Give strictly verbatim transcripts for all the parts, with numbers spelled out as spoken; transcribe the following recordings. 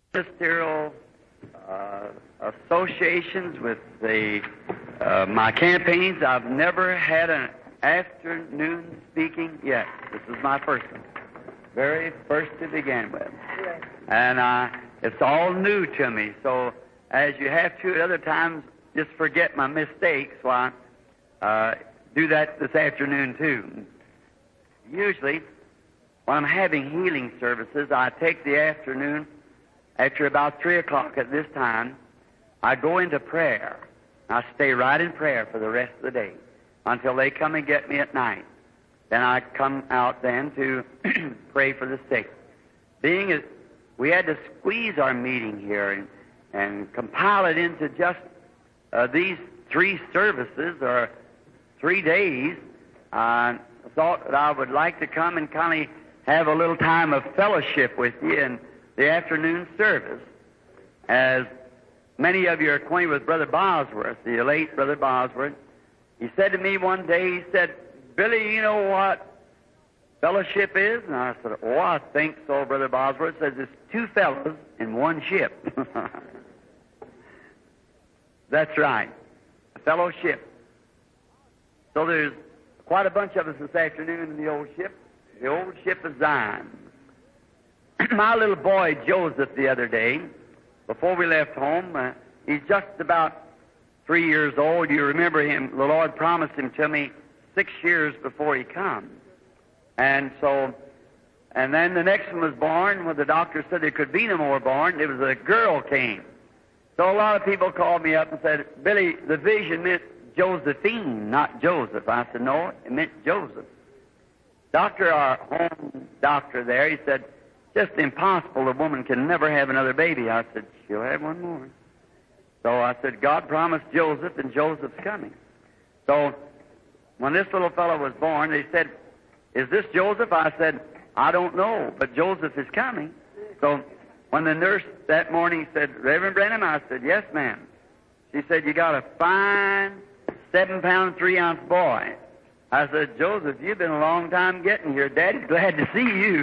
Ministerial uh, associations with the uh, my campaigns. I've never had an afternoon speaking yet. This is my first one, very first to begin with, Right. and uh, it's all new to me. So as you have to at other times, just forget my mistakes. Why uh, do that this afternoon too? Usually, when I'm having healing services, I take the afternoon. After about three o'clock at this time, I go into prayer. I stay right in prayer for the rest of the day until they come and get me at night. Then I come out then to pray for the sick. Being as we had to squeeze our meeting here and, and compile it into just uh, these three services or three days, I thought that I would like to come and kind of have a little time of fellowship with you and the afternoon service. As many of you are acquainted with Brother Bosworth, the late Brother Bosworth, he said to me one day, he said, "Billy, you know what fellowship is?" And I said, "Oh, I think so, Brother Bosworth." Says it's two fellows in one ship. That's right, a fellowship. So there's quite a bunch of us this afternoon in the old ship, the old ship of Zion. My little boy Joseph the other day, before we left home, uh, he's just about three years old. You remember him, the Lord promised him to me six years before he come. And so, and then the next one was born when the doctor said there could be no more born. It was a girl came. So a lot of people called me up and said, "Billy, the vision meant Josephine, not Joseph." I said, "No, it meant Joseph." Doctor, our home doctor there, he said, "Just impossible. The woman can never have another baby." I said, "She'll have one more." So I said, "God promised Joseph, and Joseph's coming." So when this little fellow was born, they said, "Is this Joseph?" I said, "I don't know, but Joseph is coming." So when the nurse that morning said, "Reverend Branham," I said, "Yes, ma'am." She said, "You got a fine seven-pound, three-ounce boy." I said, "Joseph, you've been a long time getting here. Daddy's glad to see you."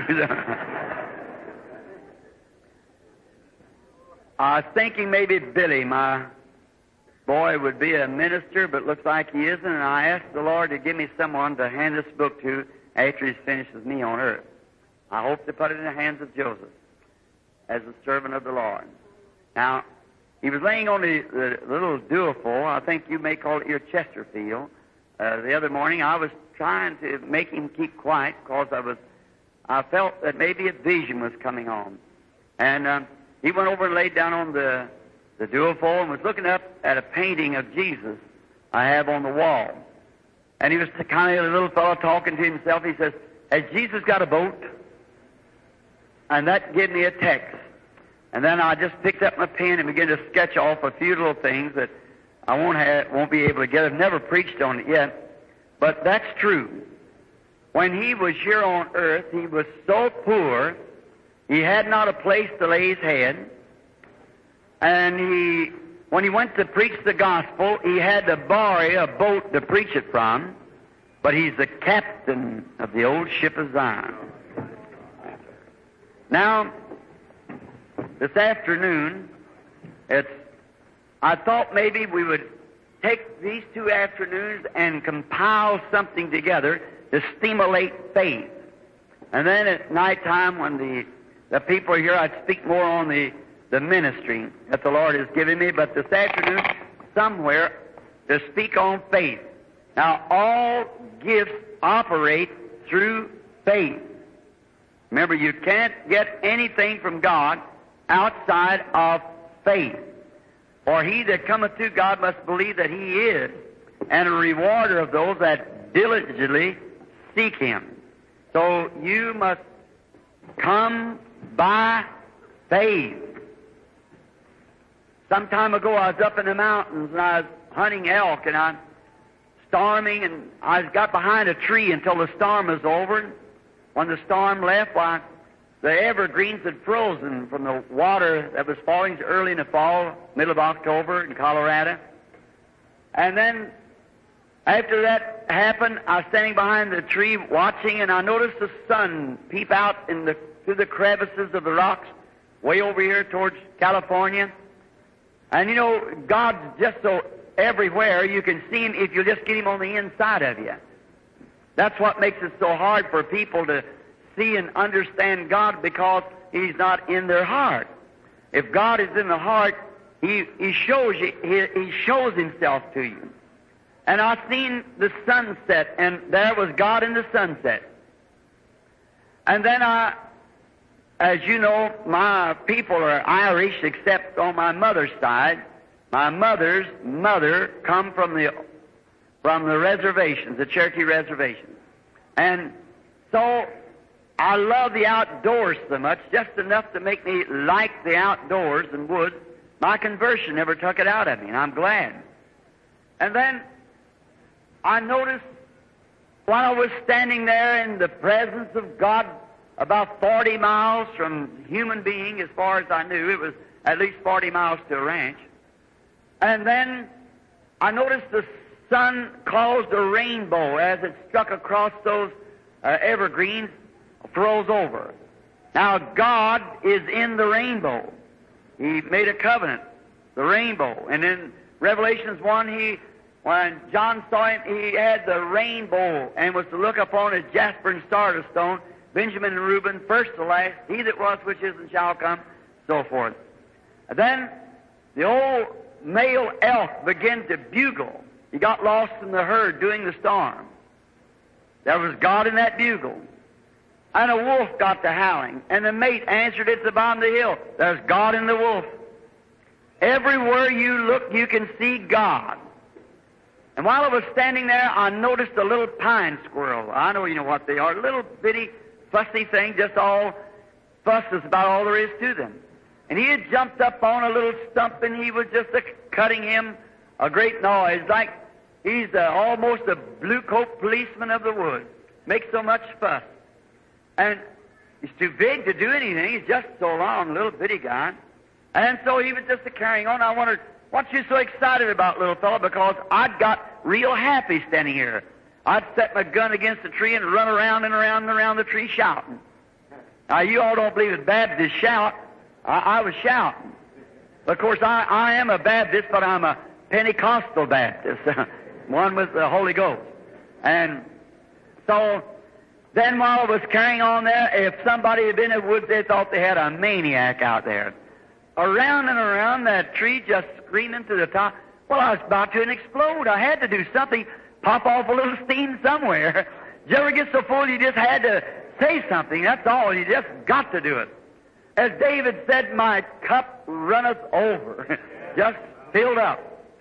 I was thinking maybe Billy, my boy, would be a minister, but looks like he isn't, and I asked the Lord to give me someone to hand this book to after he's finished with me on earth. I hope to put it in the hands of Joseph as a servant of the Lord. Now, he was laying on the, the little duophile, I think you may call it your Chesterfield. Uh, the other morning I was trying to make him keep quiet because I was, I felt that maybe a vision was coming on. And um, he went over and laid down on the, the duophile and was looking up at a painting of Jesus I have on the wall. And he was the kind of a little fellow talking to himself. He says, "Has Jesus got a boat?" And that gave me a text. And then I just picked up my pen and began to sketch off a few little things that I won't have, won't be able to get. I've never preached on it yet, but that's true. When he was here on earth, he was so poor, he had not a place to lay his head, and he, when he went to preach the gospel, he had to borrow a boat to preach it from, but he's the captain of the old ship of Zion. Now, this afternoon, it's I thought maybe we would take these two afternoons and compile something together to stimulate faith. And then at night time when the, the people are here, I'd speak more on the, the ministry that the Lord has given me. But this afternoon, somewhere, to speak on faith. Now, all gifts operate through faith. Remember, you can't get anything from God outside of faith. For he that cometh to God must believe that he is, and a rewarder of those that diligently seek him. So you must come by faith. Some time ago I was up in the mountains and I was hunting elk and I was storming and I got behind a tree until the storm was over. When the storm left, why, the evergreens had frozen from the water that was falling early in the fall, middle of October in Colorado. And then after that happened, I was standing behind the tree watching, and I noticed the sun peep out in the, through the crevices of the rocks way over here towards California. And you know, God's just so everywhere, you can see Him if you just get Him on the inside of you. That's what makes it so hard for people to see and understand God, because He's not in their heart. If God is in the heart, He, he shows you, he, he shows Himself to you. And I've seen the sunset, and there was God in the sunset. And then I, as you know, my people are Irish, except on my mother's side. My mother's mother come from the from the reservations, the Cherokee reservations. And so I love the outdoors so much, just enough to make me like the outdoors and woods. My conversion never took it out of me, and I'm glad. And then I noticed while I was standing there in the presence of God, about forty miles from human being, as far as I knew, it was at least forty miles to a ranch. And then I noticed the sun caused a rainbow as it struck across those uh, evergreens, froze over. Now God is in the rainbow. He made a covenant, the rainbow. And in Revelations one, he, when John saw Him, he had the rainbow and was to look upon as jasper and sardis stone, Benjamin and Reuben, first to last, He that was, which is, and shall come, so forth. And then the old male elk began to bugle. He got lost in the herd during the storm. There was God in that bugle. And a wolf got to howling, and the mate answered at the bottom of the hill. There's God in the wolf. Everywhere you look, you can see God. And while I was standing there, I noticed a little pine squirrel. I know you know what they are. Little bitty, fussy thing, just all fuss is about all there is to them. And he had jumped up on a little stump, and he was just a cutting him a great noise, like he's a, almost a blue coat policeman of the woods. Makes so much fuss. And he's too big to do anything. He's just so long, little bitty guy. And so he was just a carrying on. I wondered, what you so excited about, little fellow? Because I'd got real happy standing here. I'd set my gun against the tree and run around and around and around the tree shouting. Now, you all don't believe that Baptists shout. I, I was shouting. Of course, I, I am a Baptist, but I'm a Pentecostal Baptist, one with the Holy Ghost. And so then while I was carrying on there, if somebody had been in the woods, they thought they had a maniac out there. Around and around that tree, just screaming to the top. Well, I was about to explode. I had to do something, pop off a little steam somewhere. Did you ever get so full you just had to say something? That's all. You just got to do it. As David said, my cup runneth over. Just filled up.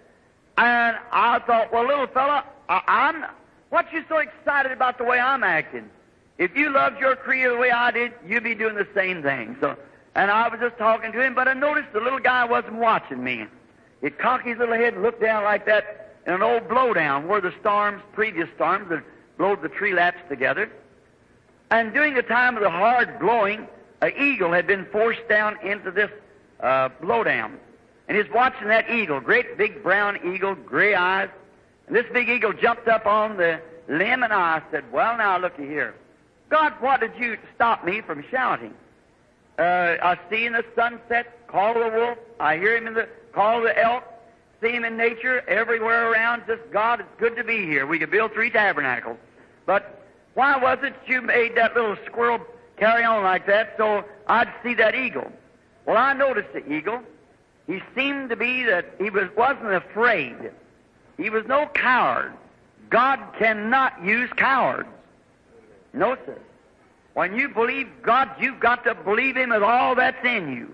And I thought, well, little fella, I, I'm, what you so excited about the way I'm acting? If you loved your Creator the way I did, you'd be doing the same thing. So, and I was just talking to him, but I noticed the little guy wasn't watching me. He'd cock his little head and look down like that in an old blowdown where the storms, previous storms, had blowed the tree laps together. And during the time of the hard blowing, an eagle had been forced down into this uh, blowdown. And he's watching that eagle, great big brown eagle, gray eyes. And this big eagle jumped up on the limb, and I said, well, now, looky here. God, what did you stop me from shouting? Uh, I see in the sunset, call of the wolf. I hear him in the call of the elk. See him in nature everywhere around. Just, God, it's good to be here. We could build three tabernacles. But why was it you made that little squirrel carry on like that so I'd see that eagle? Well, I noticed the eagle. He seemed to be that he was, wasn't afraid. He was no coward. God cannot use cowards. No, sir. When you believe God, you've got to believe Him with all that's in you.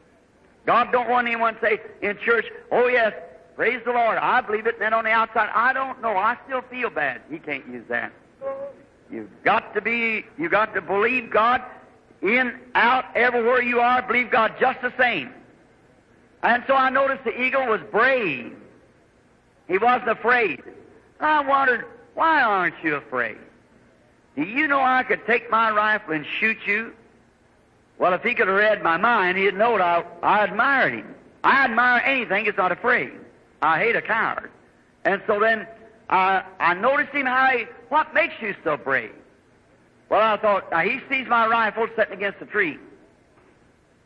God don't want anyone to say in church, oh, yes, praise the Lord, I believe it, and then on the outside, I don't know, I still feel bad. He can't use that. You've got to be, you've got to believe God in, out, everywhere you are, believe God just the same. And so I noticed the eagle was brave. He wasn't afraid. I wondered, why aren't you afraid? Do you know I could take my rifle and shoot you? Well, if he could have read my mind, he'd know that I, I admired him. I admire anything that's not afraid. I hate a coward. And so then I, I noticed him how he, what makes you so brave? Well, I thought, now he sees my rifle sitting against a tree.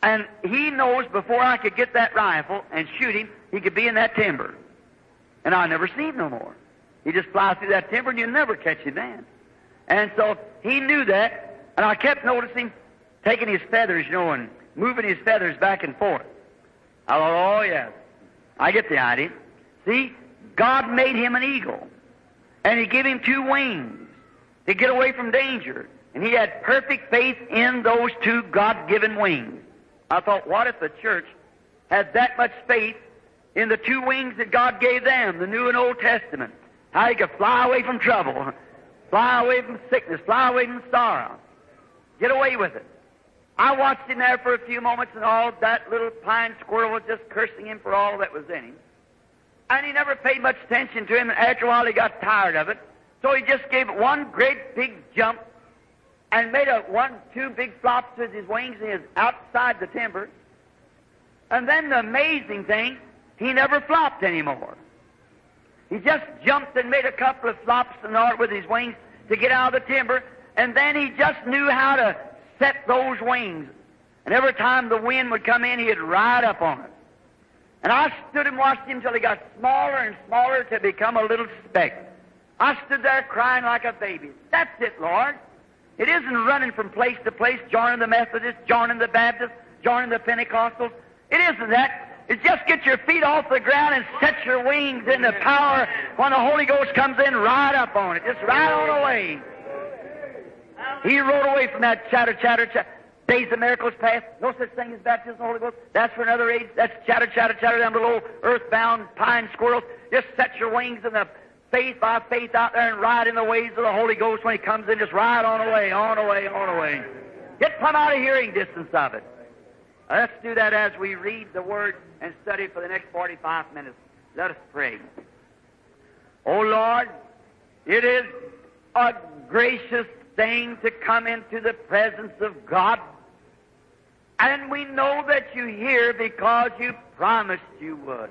And he knows before I could get that rifle and shoot him, he could be in that timber. And I never see him no more. He just flies through that timber and you never catch him then. And so he knew that, and I kept noticing taking his feathers, you know, and moving his feathers back and forth. I thought, oh, yes, I get the idea. See, God made him an eagle, and he gave him two wings to get away from danger. And he had perfect faith in those two God-given wings. I thought, what if the church had that much faith in the two wings that God gave them, the New and Old Testament? How he could fly away from trouble, fly away from sickness, fly away from sorrow, get away with it. I watched him there for a few moments, and all that little pine squirrel was just cursing him for all that was in him. And he never paid much attention to him, and after a while he got tired of it. So he just gave it one great big jump and made a one, two big flops with his wings, and he was outside the timber. And then the amazing thing, he never flopped anymore. He just jumped and made a couple of flops and all with his wings to get out of the timber, and then he just knew how to set those wings. And every time the wind would come in, he'd ride up on it. And I stood and watched him till he got smaller and smaller to become a little speck. I stood there crying like a baby. That's it, Lord. It isn't running from place to place, joining the Methodists, joining the Baptists, joining the Pentecostals. It isn't that. It's just get your feet off the ground and set your wings in the power when the Holy Ghost comes in, ride up on it. Just ride on away. He rode away from that chatter, chatter, chatter. Days of miracles past. No such thing as baptism of the Holy Ghost. That's for another age. That's chatter, chatter, chatter down below earthbound pine squirrels. Just set your wings in the faith by faith out there and ride in the ways of the Holy Ghost when He comes in. Just ride on away, on away, on away. Get plumb out of hearing distance of it. Now, let's do that as we read the Word and study for the next forty-five minutes. Let us pray. Oh, Lord, it is a gracious thing to come into the presence of God. And we know that you hear because you promised you would.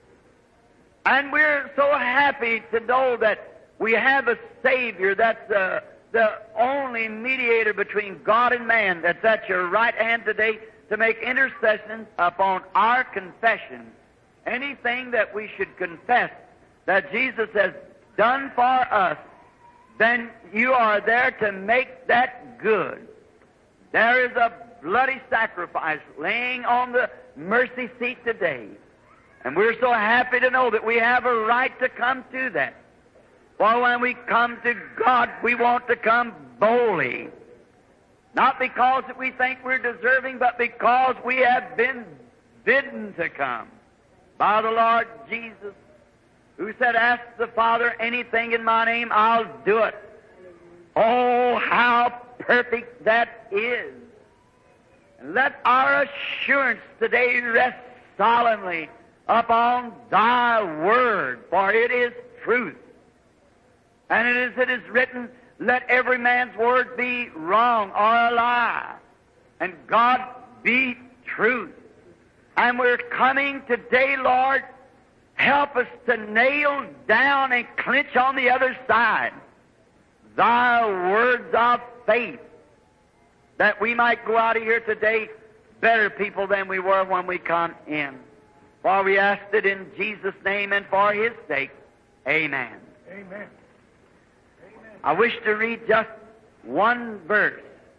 And we're so happy to know that we have a Savior that's uh, the only mediator between God and man, that's at your right hand today to make intercession upon our confession. Anything that we should confess that Jesus has done for us, then you are there to make that good. There is a bloody sacrifice laying on the mercy seat today. And we're so happy to know that we have a right to come to that. For when we come to God, we want to come boldly. Not because that we think we're deserving, but because we have been bidden to come by the Lord Jesus, who said, ask the Father anything in my name, I'll do it. Oh, how perfect that is. And let our assurance today rest solemnly upon thy word, for it is truth. And it is, it is written, let every man's word be wrong or a lie, and God be truth. And we're coming today, Lord, help us to nail down and clinch on the other side thy words of faith, that we might go out of here today better people than we were when we come in. For we ask it in Jesus' name and for His sake. Amen. Amen. Amen. I wish to read just one verse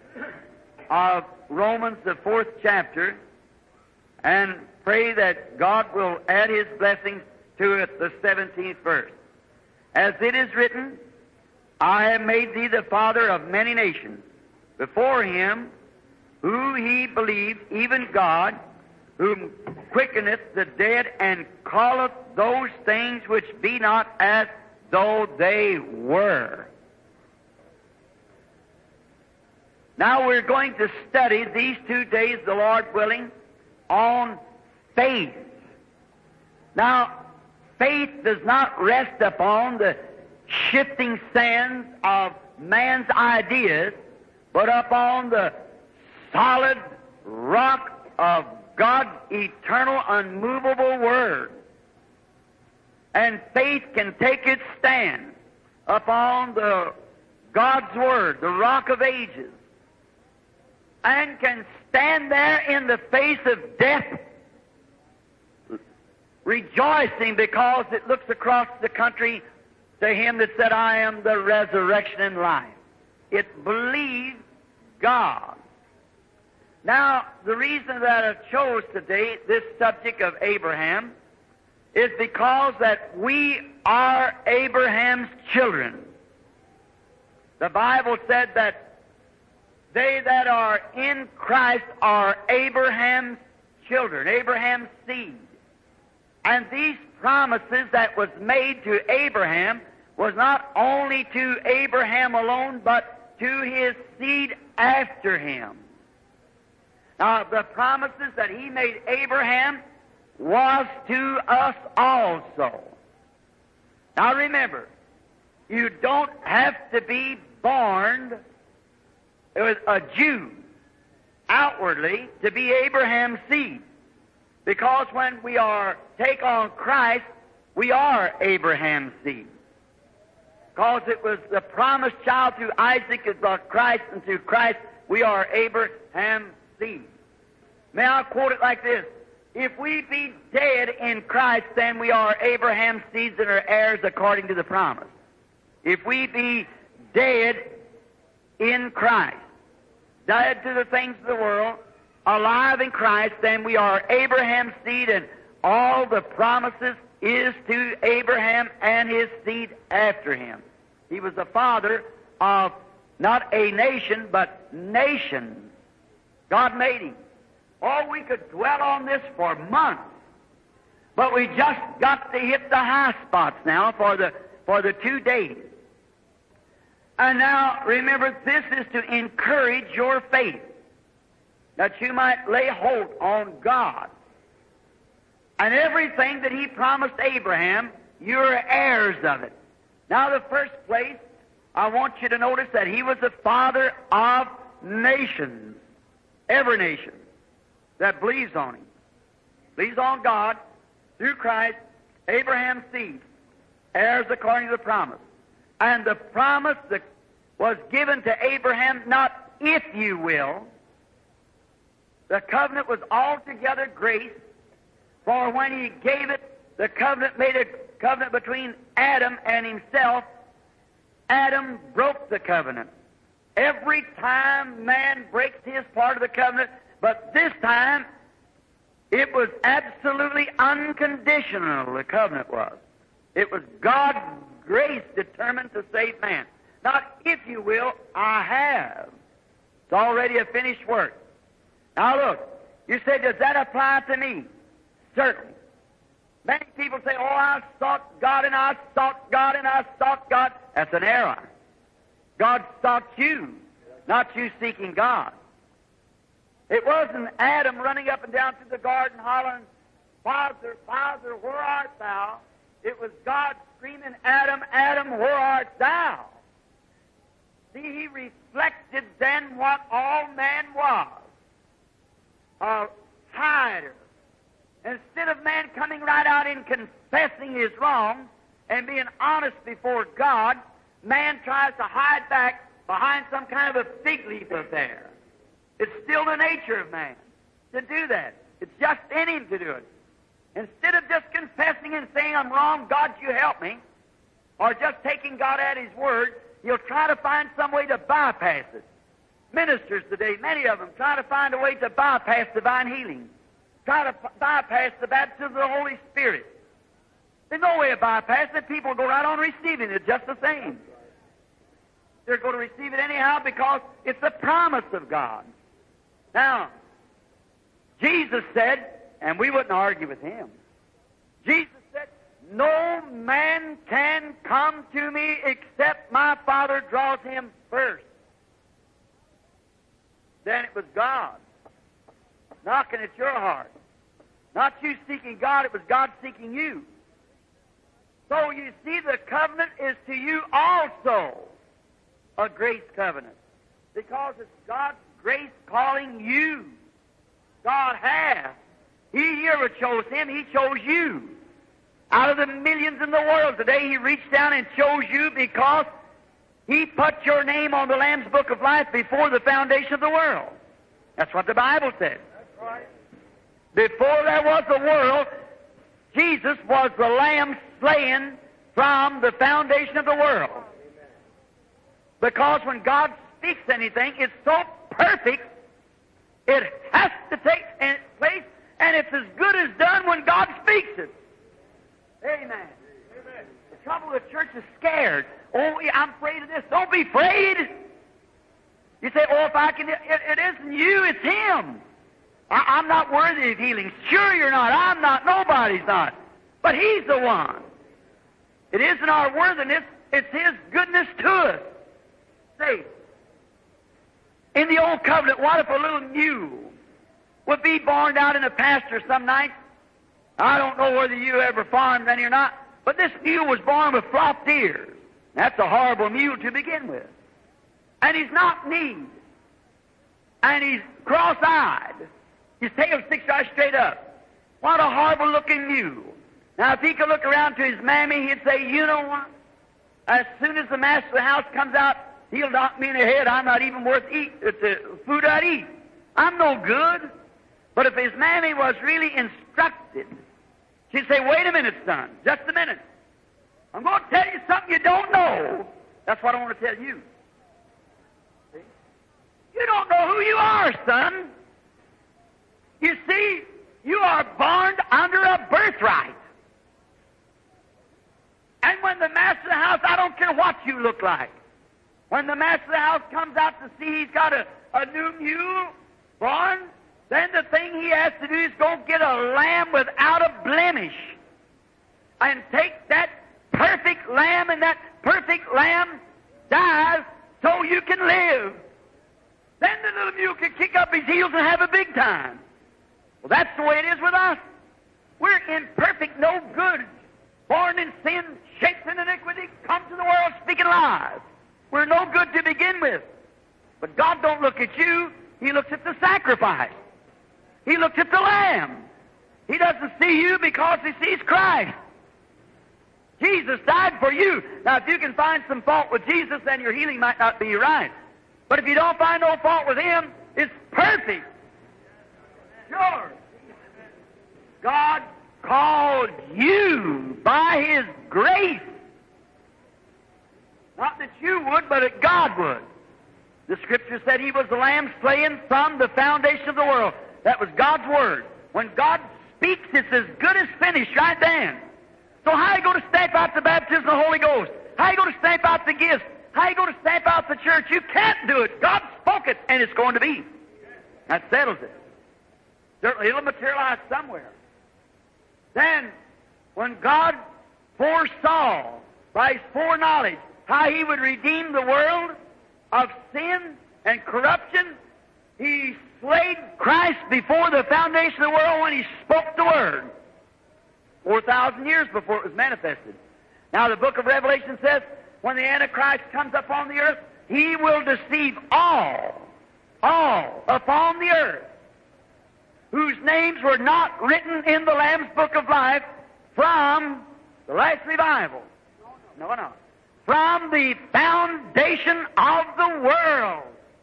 of Romans, the fourth chapter, and pray that God will add His blessings to it, the seventeenth verse. As it is written, I have made thee the father of many nations, before Him who he believed, even God, whom quickeneth the dead, and calleth those things which be not as though they were. Now we're going to study these two days, the Lord willing, on faith. Now, faith does not rest upon the shifting sands of man's ideas, but upon the solid rock of God's eternal, unmovable Word. And faith can take its stand upon the God's Word, the rock of ages, and can stand there in the face of death, rejoicing because it looks across the country to him that said, I am the resurrection and life. It believed God. Now, the reason that I chose today this subject of Abraham is because that we are Abraham's children. The Bible said that they that are in Christ are Abraham's children, Abraham's seed. And these promises that was made to Abraham was not only to Abraham alone, but to his seed after him. Now, the promises that he made Abraham was to us also. Now remember, you don't have to be born as a Jew outwardly to be Abraham's seed. Because when we are take on Christ, we are Abraham's seed. Because it was the promised child through Isaac is our Christ, and through Christ we are Abraham's seed. May I quote it like this? If we be dead in Christ, then we are Abraham's seeds and are heirs according to the promise. If we be dead in Christ, dead to the things of the world, alive in Christ, then we are Abraham's seed, and all the promises is to Abraham and his seed after him. He was the father of not a nation, but nations. God made him. Oh, we could dwell on this for months, but we just got to hit the high spots now for the for the two days. And now, remember, this is to encourage your faith, that you might lay hold on God. And everything that he promised Abraham, you're heirs of it. Now, the first place, I want you to notice that he was the father of nations, every nation that believes on him, believes on God, through Christ, Abraham's seed, heirs according to the promise. And the promise that was given to Abraham, not if you will. The covenant was altogether grace, for when he gave it, the covenant made a covenant between Adam and himself. Adam broke the covenant. Every time man breaks his part of the covenant, but this time it was absolutely unconditional, the covenant was. It was God's grace determined to save man. Not if you will, I have. It's already a finished work. Now look, you say, does that apply to me? Certainly. Many people say, oh, I sought God and I sought God and I sought God. That's an error. God sought you, not you seeking God. It wasn't Adam running up and down through the garden hollering, Father, Father, where art thou? It was God screaming, Adam, Adam, where art thou? See, he reflected then what all man was, a hider. Instead of man coming right out and confessing his wrong and being honest before God, man tries to hide back behind some kind of a fig leaf affair. It's still the nature of man to do that. It's just in him to do it. Instead of just confessing and saying, I'm wrong, God, you help me, or just taking God at his word, he'll try to find some way to bypass it. Ministers today, many of them, try to find a way to bypass divine healing, try to p- bypass the baptism of the Holy Spirit. There's no way of bypassing it. People go right on receiving it just the same. They're going to receive it anyhow because it's a promise of God. Now, Jesus said, and we wouldn't argue with him, Jesus said, no man can come to me except my Father draws him first. Then it was God knocking at your heart. Not you seeking God, it was God seeking you. So you see, the covenant is to you also a grace covenant, because it's God's grace calling you. God has. He never chose him, he chose you. Out of the millions in the world today, he reached down and chose you because he put your name on the Lamb's Book of Life before the foundation of the world. That's what the Bible says. Before there was a world, Jesus was the Lamb slain from the foundation of the world. Because when God speaks anything, it's so perfect, it has to take place, and it's as good as done when God speaks it. Amen. Amen. The trouble with the church is scared. Oh, I'm afraid of this. Don't be afraid. You say, oh, if I can, it, it isn't you, it's Him. I, I'm not worthy of healing. Sure you're not. I'm not. Nobody's not. But He's the one. It isn't our worthiness, it's His goodness to us. See, in the Old Covenant, what if a little mule would be born out in a pasture some night? I don't know whether you ever farmed any or not, but this mule was born with flopped ears. That's a horrible mule to begin with. And he's not kneed. And he's cross-eyed. His tail sticks right straight up. What a horrible-looking mule. Now, if he could look around to his mammy, he'd say, you know what? As soon as the master of the house comes out, he'll knock me in the head. I'm not even worth eat. It's the food I'd eat. I'm no good. But if his mammy was really instructed, she'd say, wait a minute, son. Just a minute. I'm going to tell you something you don't know. That's what I want to tell you. See? You don't know who you are, son. You see, you are born under a birthright. And when the master of the house, I don't care what you look like, when the master of the house comes out to see he's got a, a new mule born, then the thing he has to do is go get a lamb without a blemish and take that perfect lamb, and that perfect lamb dies so you can live. Then the little mule can kick up his heels and have a big time. Well, that's the way it is with us. We're imperfect, no good, born in sin, shaped in iniquity, come to the world speaking lies. We're no good to begin with. But God don't look at you. He looks at the sacrifice. He looks at the lamb. He doesn't see you because He sees Christ. Jesus died for you. Now, if you can find some fault with Jesus, then your healing might not be right. But if you don't find no fault with Him, it's perfect. Sure. God called you by His grace. Not that you would, but that God would. The Scripture said He was the Lamb slain from the foundation of the world. That was God's Word. When God speaks, it's as good as finished right then. So how are you going to stamp out the baptism of the Holy Ghost? How are you going to stamp out the gifts? How are you going to stamp out the church? You can't do it. God spoke it, and it's going to be. That settles it. Certainly it'll materialize somewhere. Then, when God foresaw by His foreknowledge how He would redeem the world of sin and corruption, He slayed Christ before the foundation of the world when He spoke the Word. Four thousand years before it was manifested. Now the book of Revelation says, when the Antichrist comes upon the earth, he will deceive all, all upon the earth, whose names were not written in the Lamb's book of life from the last revival. No, no. From the foundation of the world.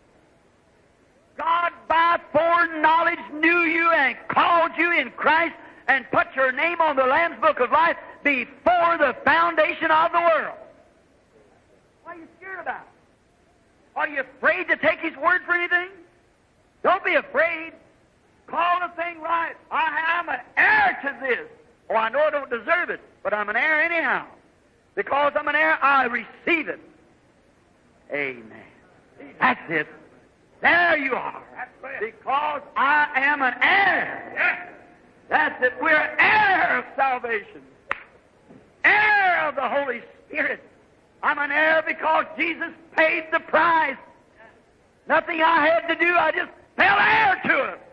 God by foreknowledge knew you and called you in Christ and put your name on the Lamb's book of life before the foundation of the world. What are you scared about? Are you afraid to take His word for anything? Don't be afraid. Call the thing right. I am an heir to this. Oh, I know I don't deserve it, but I'm an heir anyhow. Because I'm an heir, I receive it. Amen. That's it. There you are. Because I am an heir. That's it. We're heir of salvation. Heir of the Holy Spirit. I'm an heir because Jesus paid the price. Nothing I had to do, I just fell heir to it.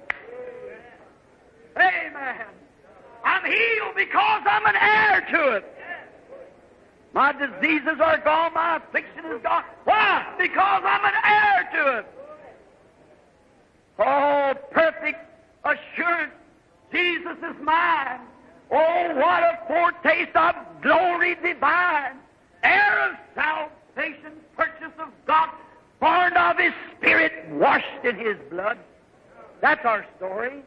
Amen. I'm healed because I'm an heir to it. My diseases are gone, my affliction is gone. Why? Because I'm an heir to it. Oh, perfect assurance. Jesus is mine. Oh, what a foretaste of glory divine. Heir of salvation, purchase of God, born of His Spirit, washed in His blood. That's our story.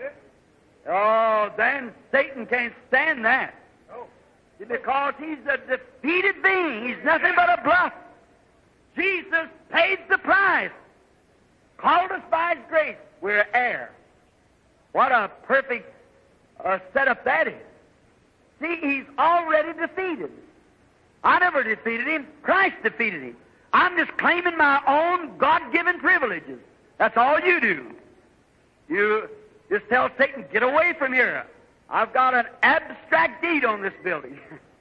Oh, then Satan can't stand that. Because he's a defeated being. He's nothing but a bluff. Jesus paid the price. Called us by His grace. We're heirs. What a perfect uh, setup that is. See, He's already defeated. I never defeated Him. Christ defeated Him. I'm just claiming my own God-given privileges. That's all you do. You just tell Satan, get away from here. I've got an abstract deed on this building.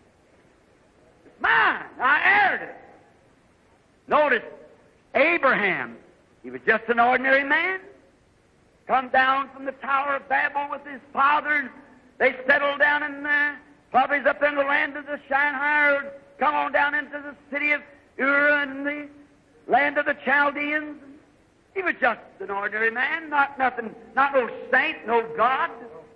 It's mine. I heired it. Notice, Abraham, he was just an ordinary man. Come down from the Tower of Babel with his father, and they settled down in uh, probably up in the land of the Shinar, or come on down into the city of Ur and the land of the Chaldeans. He was just an ordinary man, not nothing, not no saint, no God.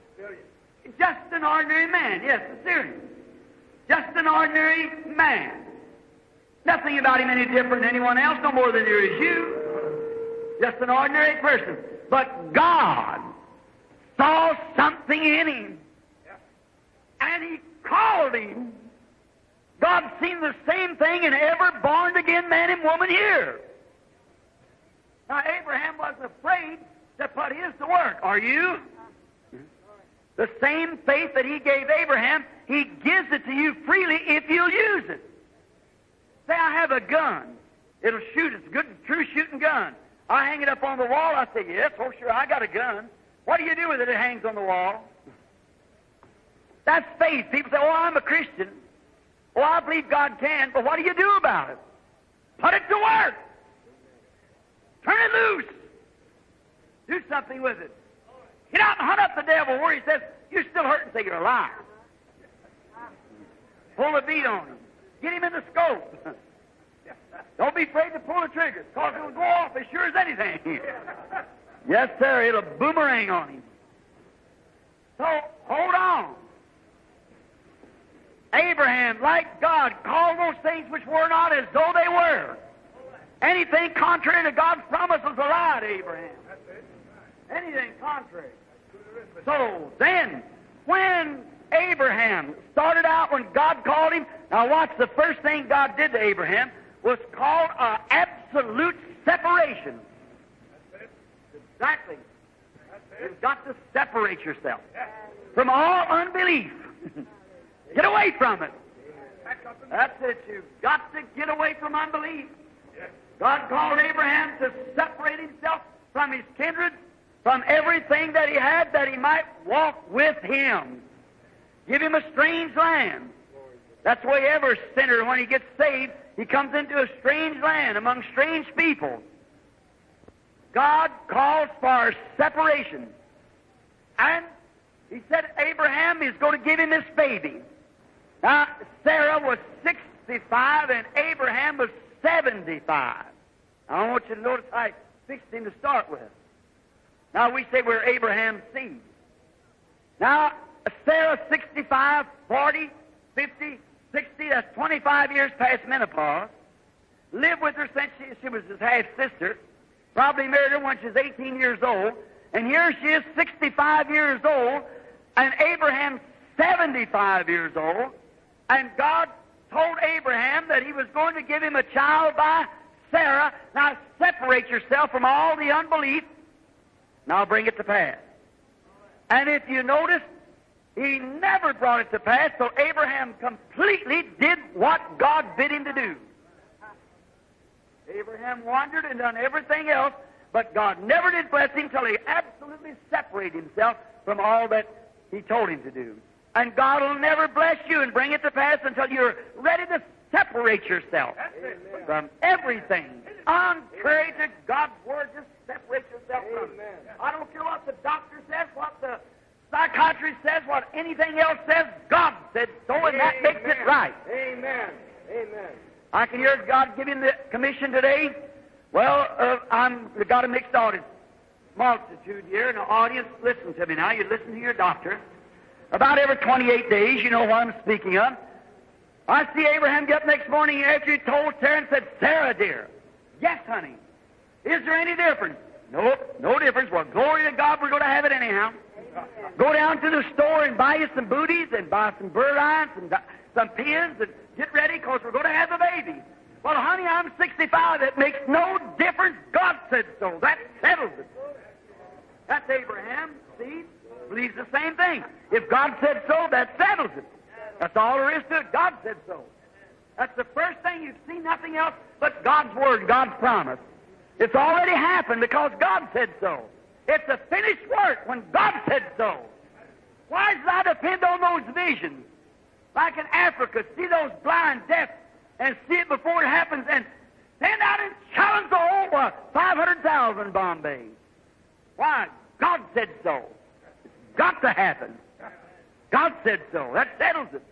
Just an ordinary man, yes, a Syrian. Just an ordinary man. Nothing about him any different than anyone else, no more than there is you. Just an ordinary person. But God saw something in him, and He called him. God's seen the same thing in every born-again man and woman here. Now, Abraham wasn't afraid to put his to work. Are you? The same faith that He gave Abraham, He gives it to you freely if you'll use it. Say, I have a gun. It'll shoot. It's a good, true shooting gun. I hang it up on the wall. I say, yes, oh, sure, I got a gun. What do you do with it? It hangs on the wall. That's faith. People say, oh, I'm a Christian. Oh, I believe God can. But what do you do about it? Put it to work. Turn it loose. Do something with it. Get out and hunt up the devil where he says, you're still hurting, say you're a liar. Pull the beat on him. Get him in the scope. Don't be afraid to pull the trigger, because it'll go off as sure as anything. Yes, sir, it'll boomerang on him. So, hold on. Abraham, like God, called those things which were not as though they were. Anything contrary to God's promise was a lie to Abraham. Anything contrary. So then, when Abraham started out, when God called him, now watch, the first thing God did to Abraham was called an absolute separation. Exactly. You've got to separate yourself from all unbelief. Get away from it. That's it. You've got to get away from unbelief. God called Abraham to separate himself from his kindred, from everything that he had, that he might walk with him. Give him a strange land. That's the way every sinner, when he gets saved, he comes into a strange land among strange people. God calls for separation. And He said Abraham is going to give him this baby. Now, Sarah was sixty-five and Abraham was seventy-five. I want you to notice I fixed him to start with. Now, we say we're Abraham's seed. Now, Sarah, sixty-five, forty, fifty, sixty, that's twenty-five years past menopause. Lived with her since she, she was his half-sister. Probably married her when she was eighteen years old. And here she is, sixty-five years old, and Abraham's seventy-five years old. And God told Abraham that He was going to give him a child by Sarah. Now, separate yourself from all the unbelief. Now, bring it to pass. And if you notice, He never brought it to pass, so Abraham completely did what God bid him to do. Abraham wandered and done everything else, but God never did bless him till he absolutely separated himself from all that He told him to do. And God will never bless you and bring it to pass until you're ready to separate yourself from everything contrary to God's Word. Just separate yourself from it. I don't care what the doctor says, what the psychiatrist says, what anything else says. God said so, and that makes it right. Amen. Amen. I can hear God giving the commission today. Well, uh, I'm got a mixed audience, multitude here, and the audience. Listen to me now. You listen to your doctor. About every twenty-eight days, you know what I'm speaking of. I see Abraham get up next morning after he told Sarah and said, Sarah, dear. Yes, honey. Is there any difference? No, no difference. Well, glory to God, we're going to have it anyhow. Go down to the store and buy you some booties and buy some bird eyes and some pins and get ready because we're going to have a baby. Well, honey, I'm sixty-five. It makes no difference. God said so. That settles it. That's Abraham. See? Believes the same thing. If God said so, that settles it. That's all there is to it. God said so. That's the first thing. You see nothing else but God's Word, God's promise. It's already happened because God said so. It's a finished work when God said so. Why should I depend on those visions? Like in Africa, see those blind, deaf, and see it before it happens, and stand out and challenge the whole uh, five hundred thousand Bombay. Why? God said so. It's got to happen. God said so. That settles it.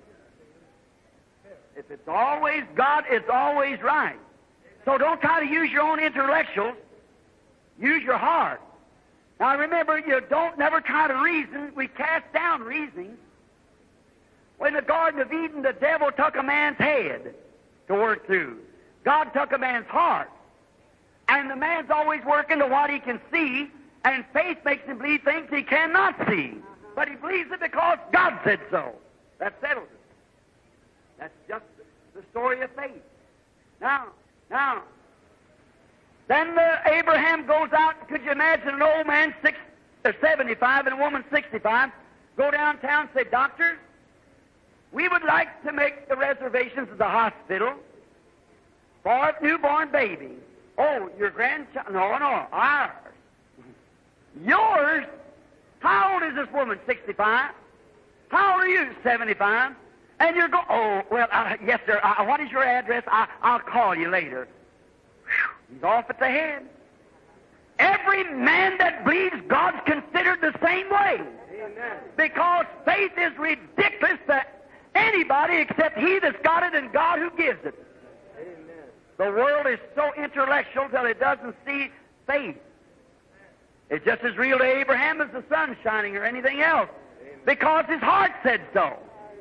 If it's always God, it's always right. So don't try to use your own intellectuals. Use your heart. Now remember, you don't never try to reason. We cast down reasoning. When in the Garden of Eden, the devil took a man's head to work through. God took a man's heart. And the man's always working to what he can see, and faith makes him believe things he cannot see. But he believes it because God said so. That settles it. That's just the story of faith. Now, now, then the Abraham goes out. Could you imagine an old man six, or seventy-five and a woman sixty-five go downtown and say, "Doctor, we would like to make the reservations at the hospital for a newborn baby." "Oh, your grandchild?" "No, no, ours." "Yours? How old is this woman?" "sixty-five." "How old are you?" "seventy-five." And you're going, "Oh, well, uh, yes, sir. Uh, what is your address? I, I'll call you later." Whew, he's off at the head. Every man that believes God's considered the same way. Amen. Because faith is ridiculous to anybody except he that's got it and God who gives it. Amen. The world is so intellectual till it doesn't see faith. It's just as real to Abraham as the sun shining or anything else. Amen. Because his heart said so.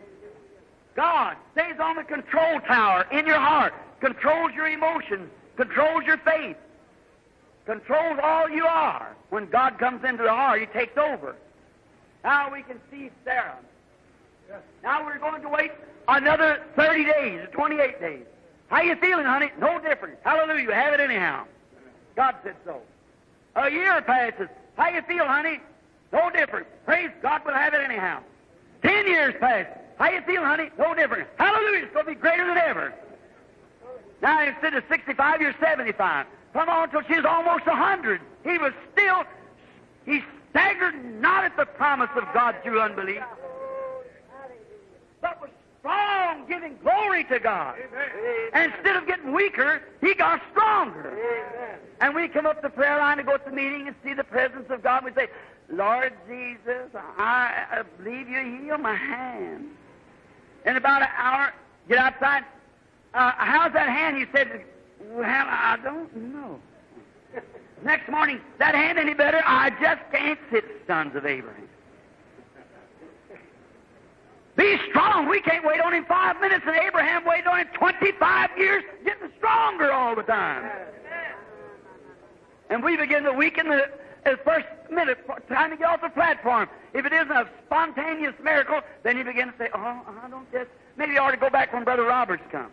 God stays on the control tower in your heart, controls your emotions, controls your faith, controls all you are. When God comes into the heart, He takes over. Now we can see Sarah. Now we're going to wait another thirty days or twenty-eight days. How you feeling, honey? No difference. Hallelujah. Have it anyhow. God said so. A year passes. How you feel, honey? No difference. Praise God, we'll have it anyhow. Ten years pass. How you feel, honey? No different. Hallelujah. It's going to be greater than ever. Now, instead of sixty-five, you're seventy-five. Come on till she's almost a hundred. He was still, he staggered not at the promise of God through unbelief, but was strong, giving glory to God. Amen. And instead of getting weaker, he got stronger. Amen. And we come up the prayer line to go to the meeting and see the presence of God. We say, "Lord Jesus, I, I believe you heal my hand." In about an hour, get outside. Uh, how's that hand? He said, "Well, I don't know." Next morning, "That hand any better?" "I just can't sit, sons of Abraham." Be strong. We can't wait on him five minutes, and Abraham waited on him twenty-five years, getting stronger all the time. And we begin to weaken the, the first minute, time to get off the platform. If it isn't a spontaneous miracle, then you begin to say, "Oh, I don't guess. Maybe you ought to go back when Brother Roberts comes."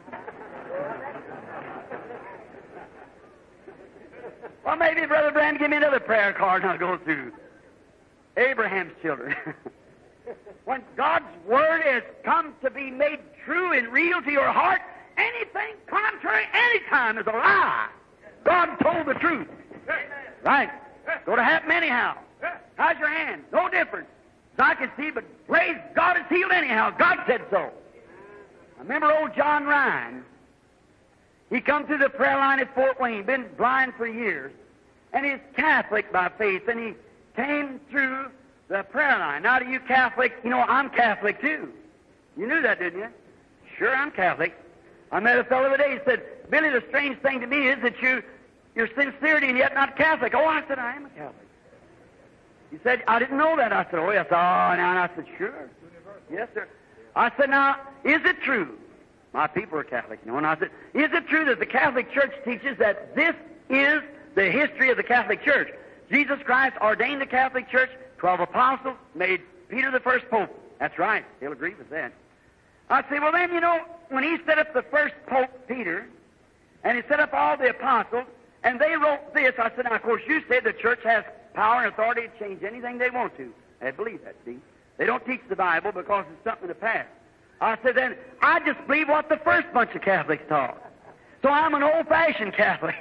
Well, maybe Brother Brand give me another prayer card and I'll go through. Abraham's children. When God's Word has come to be made true and real to your heart, anything contrary anytime is a lie. God told the truth. Right. Go to happen anyhow. How's your hand? No difference. So I can see, but praise God, it's healed anyhow. God said so. I remember old John Ryan. He come through the prayer line at Fort Wayne, been blind for years, and he's Catholic by faith, and he came through the prayer line. Now, to you Catholic, you know, I'm Catholic too. You knew that, didn't you? Sure, I'm Catholic. I met a fellow today. He said, "Billy, the strange thing to me is that you, your sincerity and yet not Catholic." "Oh," I said, "I am a Catholic." He said, "I didn't know that." I said, "Oh, yes." "Oh, now," and I said, "Sure. Yes, sir." I said, "Now, is it true?" My people are Catholic, you know. And I said, "Is it true that the Catholic Church teaches that this is the history of the Catholic Church. Jesus Christ ordained the Catholic Church, twelve apostles, made Peter the first pope. That's right. He'll agree with that. I say, well then, you know, when he set up the first pope, Peter, and he set up all the apostles, and they wrote this, I said, now, of course, you say the church has power and authority to change anything they want to. I believe that, see? They don't teach the Bible because it's something in the past. I said, then, I just believe what the first bunch of Catholics taught. So I'm an old-fashioned Catholic.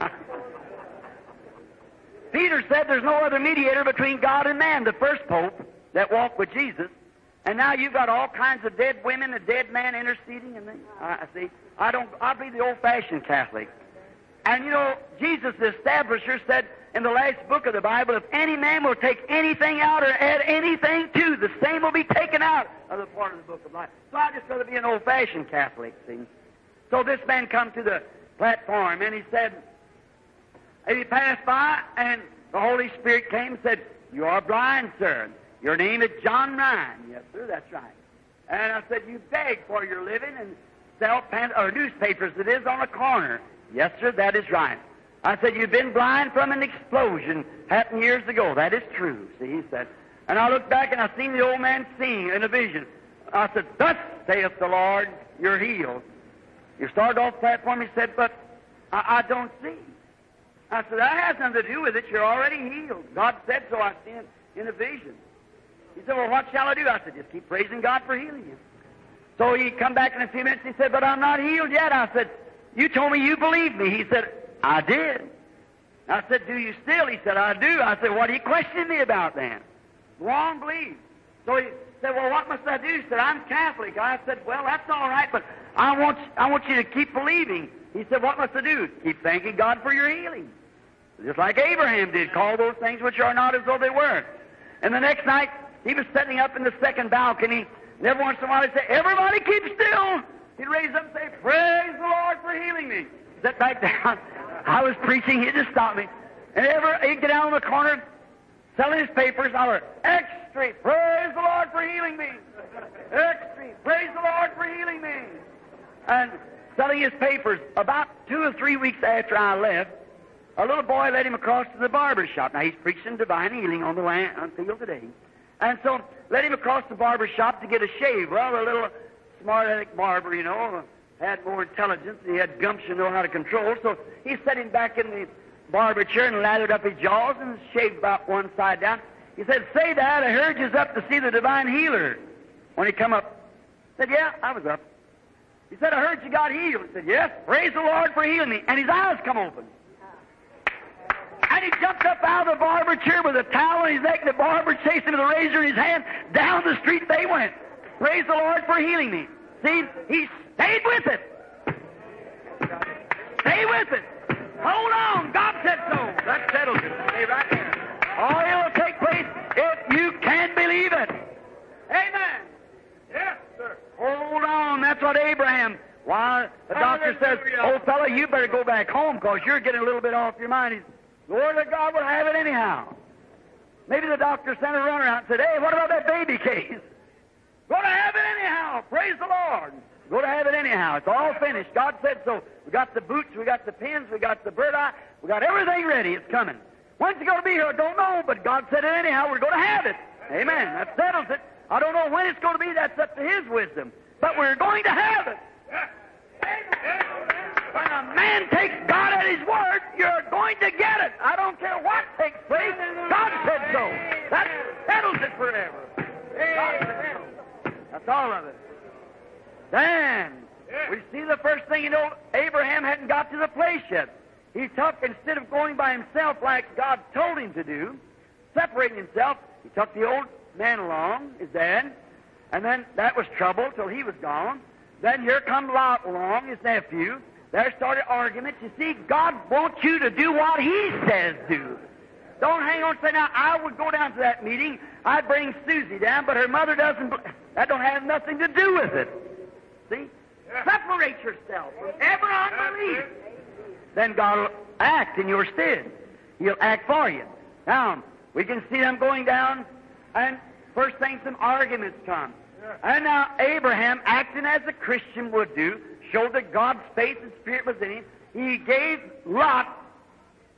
Peter said there's no other mediator between God and man, the first pope that walked with Jesus. And now you've got all kinds of dead women, a dead man interceding, and then, I see, I don't, I believe the old-fashioned Catholic. And you know, Jesus, the establisher, said in the last book of the Bible, if any man will take anything out or add anything to, the same will be taken out of the part of the book of life. So I just rather be an old-fashioned Catholic, see. So this man come to the platform, and he said, and he passed by, and the Holy Spirit came and said, you are blind, sir. Your name is John Ryan. Yes, sir, that's right. And I said, you beg for your living and sell pen or newspapers, it is, on a corner. Yes, sir, that is right. I said, you've been blind from an explosion happened years ago. That is true, see, he said. And I looked back and I seen the old man sing in a vision. I said, thus saith the Lord, you're healed. You started off the platform, he said, but I, I don't see. I said, that has nothing to do with it. You're already healed. God said so. I seen it in a vision. He said, well, what shall I do? I said, just keep praising God for healing you. So he come back in a few minutes. He said, but I'm not healed yet. I said, you told me you believed me. He said, I did. I said, do you still? He said, I do. I said, what are you questioning me about then? Go on, believe. So he said, well, what must I do? He said, I'm Catholic. I said, well, that's all right, but I want, I want you to keep believing. He said, what must I do? Keep thanking God for your healing. Just like Abraham did, call those things which are not as though they were. And the next night, he was sitting up in the second balcony, and every once in a while he'd say, everybody keep still. He'd raise up and say, praise the Lord for healing me. Sit back down. I was preaching, he'd just stop me. And ever he'd get down in the corner, selling his papers, I would, extra, praise the Lord for healing me. Extra, praise the Lord for healing me. And selling his papers. About two or three weeks after I left, a little boy led him across to the barber shop. Now, he's preaching divine healing on the land, on the field today. And so, led him across the barber shop to get a shave. Well, the little smart-aleck barber, you know, had more intelligence. He had gumption to know how to control. So, he set him back in the barber chair and lathered up his jaws and shaved about one side down. He said, say, Dad, I heard you's up to see the divine healer. When he come up, I said, yeah, I was up. He said, I heard you got healed. He said, yes, praise the Lord for healing me. And his eyes come open. And he jumped up out of the barber chair with a towel on his neck, and the barber chased him with a razor in his hand. Down the street they went. Praise the Lord for healing me. See, he stayed with it. Stay with it. Hold on. God said so. That settles it. Stay right there. Oh, it'll take place if you can believe it. Amen. Yes, sir. Hold on. That's what Abraham... Why, the doctor says, old fellow, you better go back home because you're getting a little bit off your mind. He's, Lord of God will have it anyhow. Maybe the doctor sent a runner out and said, hey, what about that baby case? Go to have it anyhow. Praise the Lord. Go to have it anyhow. It's all finished. God said so. We got the boots, we got the pins, we got the bird eye, we got everything ready. It's coming. When's it going to be here? I don't know, but God said it anyhow. We're going to have it. Amen. That settles it. I don't know when it's going to be. That's up to His wisdom. But we're going to have it. When a man takes God at His word, you're going to get it. I don't care what takes place. God said so. That settles it forever. God said so. That's all of it. Then, we see the first thing, you know, Abraham hadn't got to the place yet. He took, instead of going by himself like God told him to do, separating himself, he took the old man along, his dad, and then that was trouble till he was gone. Then here come Lot along, his nephew. There started arguments. You see, God wants you to do what He says do. Don't hang on and say, now, I would go down to that meeting. I'd bring Susie down, but her mother doesn't. That don't have nothing to do with it. See? Yeah. Separate yourself from every unbelief. Then God will act in your stead. He'll act for you. Now, we can see them going down, and first thing, some arguments come. And now Abraham, acting as a Christian would do, showed that God's faith and Spirit was in him. He gave Lot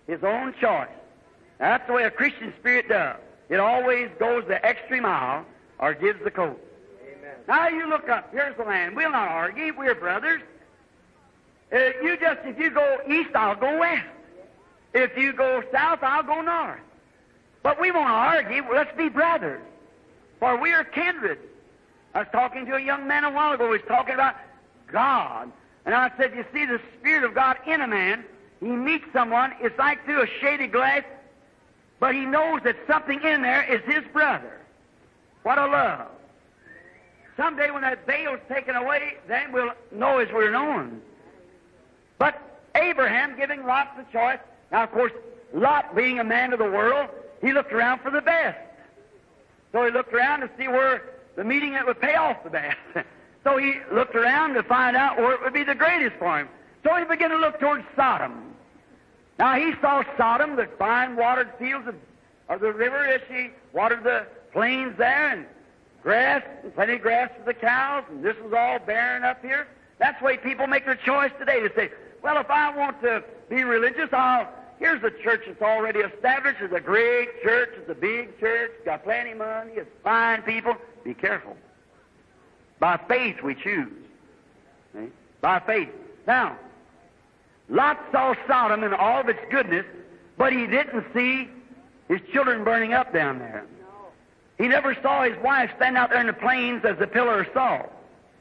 his own choice. That's the way a Christian spirit does. It always goes the extra mile or gives the coat. Amen. Now you look up. Here's the land. We'll not argue. We're brothers. Uh, you just, if you go east, I'll go west. If you go south, I'll go north. But we won't argue. Let's be brothers. For we are kindred. I was talking to a young man a while ago. He was talking about God. And I said, you see, the Spirit of God in a man, he meets someone, it's like through a shaded glass, but he knows that something in there is his brother. What a love. Someday when that veil's taken away, then we'll know as we're known. But Abraham giving Lot the choice. Now, of course, Lot being a man of the world, he looked around for the best. So he looked around to see where the meeting that would pay off the best. So he looked around to find out where it would be the greatest for him. So he began to look towards Sodom. Now he saw Sodom, the fine watered fields of, of the river as she watered the plains there, and grass, and plenty of grass for the cows, and this was all barren up here. That's the way people make their choice today, to say, well, if I want to be religious, I'll, here's a church that's already established. It's a great church, it's a big church, it's got plenty of money, it's fine people. Be careful. By faith we choose. See? By faith. Now, Lot saw Sodom and all of its goodness, but he didn't see his children burning up down there. He never saw his wife stand out there in the plains as a pillar of salt.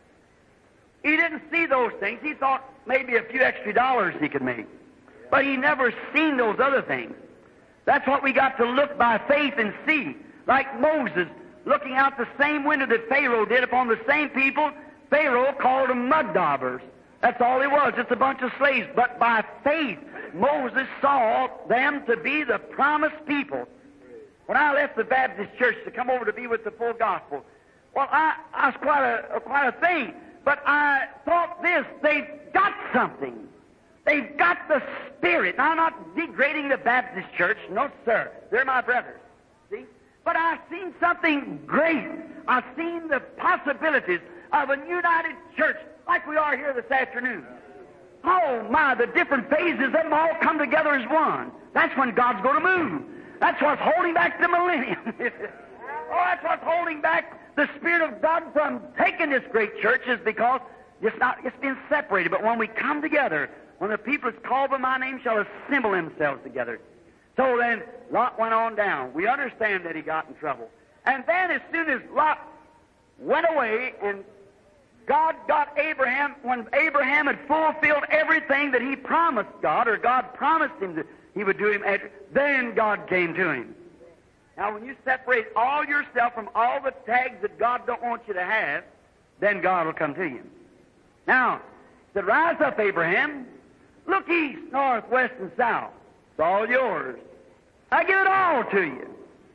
He didn't see those things. He thought maybe a few extra dollars he could make. But he never seen those other things. That's what we got to look by faith and see. Like Moses looking out the same window that Pharaoh did upon the same people. Pharaoh called them mud daubers. That's all he was, just a bunch of slaves. But by faith, Moses saw them to be the promised people. When I left the Baptist church to come over to be with the full gospel, well, I, I was quite a, quite a thing. But I thought this, they've got something. They've got the Spirit. Now, I'm not degrading the Baptist church. No, sir. They're my brothers. See? But I've seen something great. I've seen the possibilities of a united church like we are here this afternoon. Oh, my, the different phases of them all come together as one. That's when God's going to move. That's what's holding back the millennium. Oh, that's what's holding back the Spirit of God from taking this great church, is because it's not, it's been separated. But when we come together, when the people that's called by my name shall assemble themselves together. So then Lot went on down. We understand that he got in trouble. And then as soon as Lot went away and God got Abraham, when Abraham had fulfilled everything that he promised God, or God promised him that he would do him, after, then God came to him. Now, when you separate all yourself from all the tags that God don't want you to have, then God will come to you. Now, he said, rise up, Abraham. Look east, north, west, and south. It's all yours. I give it all to you.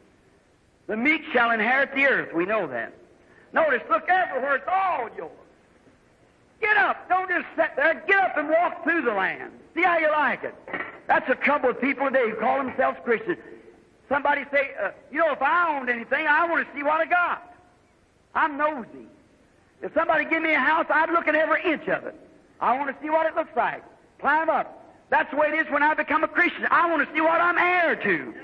The meek shall inherit the earth. We know that. Notice, look everywhere. It's all yours. Get up. Don't just sit there. Get up and walk through the land. See how you like it. That's the trouble with people today who call themselves Christians. Somebody say, uh, you know, if I owned anything, I want to see what I got. I'm nosy. If somebody give me a house, I'd look at every inch of it. I want to see what it looks like. Climb up. That's the way it is when I become a Christian. I want to see what I'm heir to.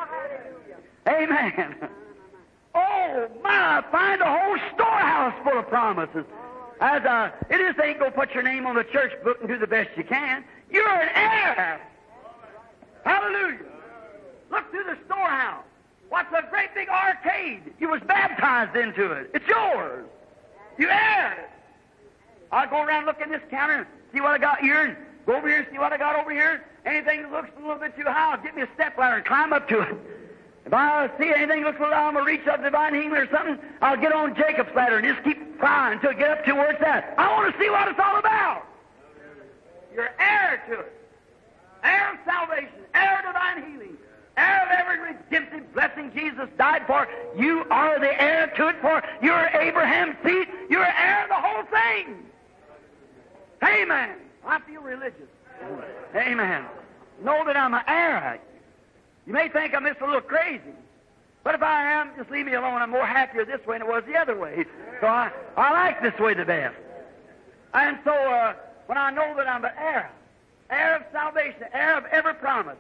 Amen. Oh, my, find a whole storehouse full of promises. As uh, it is, they ain't going to put your name on the church book and do the best you can. You're an heir. Hallelujah. Look through the storehouse. What's a great big arcade? You was baptized into it. It's yours. You heired it. I'll go around, look in this counter, and see what I got here, and go over here and see what I got over here. Anything that looks a little bit too high, I'll get me a step ladder and climb up to it. If I see anything that looks a little high, I'm going to reach up to Divine Healing or something, I'll get on Jacob's ladder and just keep flying until I get up to where it's at. I want to see what it's all about. You're heir to it. Heir of salvation, heir of divine healing, heir of every redemptive blessing Jesus died for. You are the heir to it, for you're Abraham's seed. You're heir of the whole thing. Amen. I feel religious. Amen. Know that I'm an heir. You may think I'm just a little crazy, but if I am, just leave me alone. I'm more happier this way than it was the other way. So I, I like this way the best. And so uh, when I know that I'm an heir, heir of salvation, heir of every promise,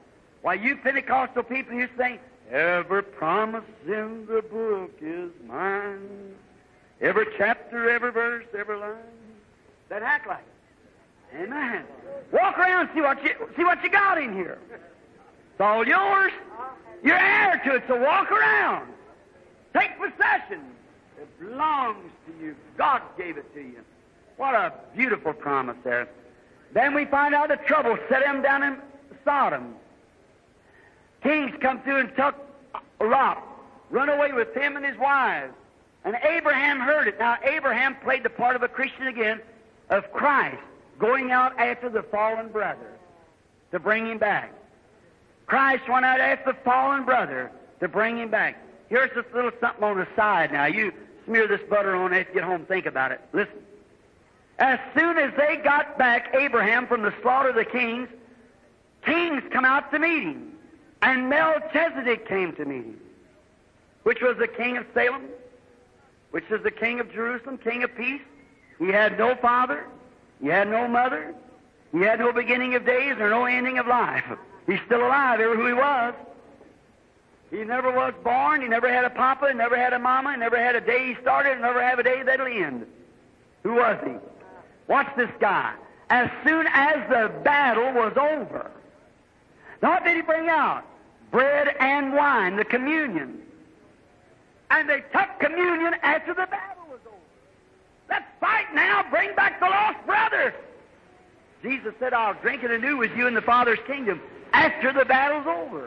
Why, you Pentecostal people, you sing, every promise in the book is mine. Every chapter, every verse, every line. That act like it. Amen. Walk around and see what you, see what you got in here. It's all yours. You're heir to it, so walk around. Take possession. It belongs to you. God gave it to you. What a beautiful promise there. Then we find out the trouble set him down in Sodom. Kings come through and took Lot, run away with him and his wives. And Abraham heard it. Now, Abraham played the part of a Christian again, of Christ, going out after the fallen brother to bring him back. Christ went out after the fallen brother to bring him back. Here's this little something on the side now. You smear this butter on it, get home, think about it. Listen. As soon as they got back Abraham from the slaughter of the kings, kings come out to meet him. And Melchizedek came to meet him, which was the king of Salem, which is the king of Jerusalem, king of peace. He had no father, he had no mother, he had no beginning of days or no ending of life. He's still alive, ever who he was. He never was born, he never had a papa, he never had a mama, he never had a day he started, and never have a day that'll end. Who was he? Watch this guy. As soon as the battle was over, now what did he bring out? Bread and wine, the communion. And they took communion after the battle was over. Let's fight now, bring back the lost brothers. Jesus said, I'll drink it anew with you in the Father's kingdom after the battle's over.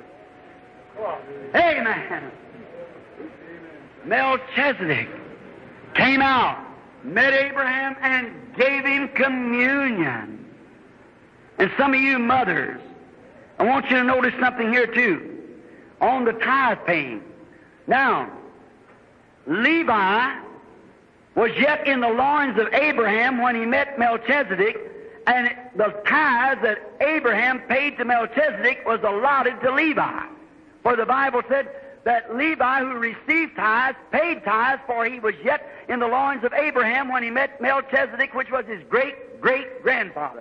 Amen. Melchizedek came out, met Abraham, and gave him communion. And some of you mothers, I want you to notice something here too, on the tithe paying. Now, Levi was yet in the loins of Abraham when he met Melchizedek, and the tithe that Abraham paid to Melchizedek was allotted to Levi. For the Bible said that Levi, who received tithes, paid tithes, for he was yet in the loins of Abraham when he met Melchizedek, which was his great-great-grandfather.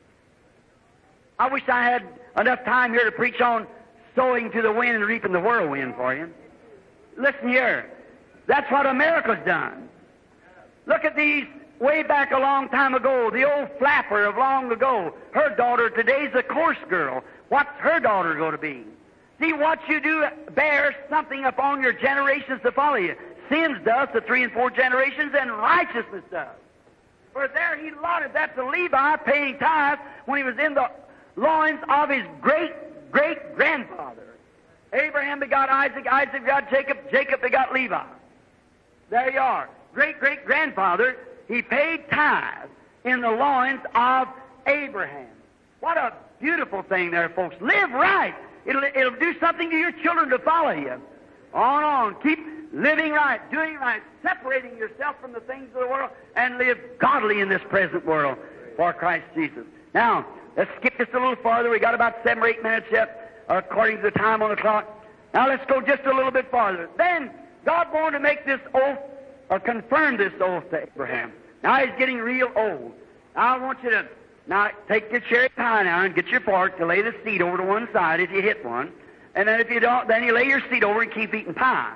I wish I had enough time here to preach on sowing to the wind and reaping the whirlwind for you. Listen here. That's what America's done. Look at these way back a long time ago, the old flapper of long ago. Her daughter today's a course girl. What's her daughter going to be? See, what you do bears something upon your generations to follow you. Sins does to three and four generations, and righteousness does. For there he allotted that to Levi, paying tithes when he was in the loins of his great-great-grandfather. Abraham begot Isaac, Isaac begot Jacob, Jacob begot Levi. There you are. Great-great-grandfather, he paid tithes in the loins of Abraham. What a beautiful thing there, folks. Live right. It'll, it'll do something to your children to follow you. On, on. Keep living right, doing right, separating yourself from the things of the world, and live godly in this present world for Christ Jesus. Now, let's skip just a little farther. We got about seven or eight minutes yet, according to the time on the clock. Now let's go just a little bit farther. Then God wanted to make this oath, or confirm this oath to Abraham. Now he's getting real old. Now I want you to now take your cherry pie now and get your fork to lay the seed over to one side if you hit one, and then if you don't, then you lay your seed over and keep eating pie.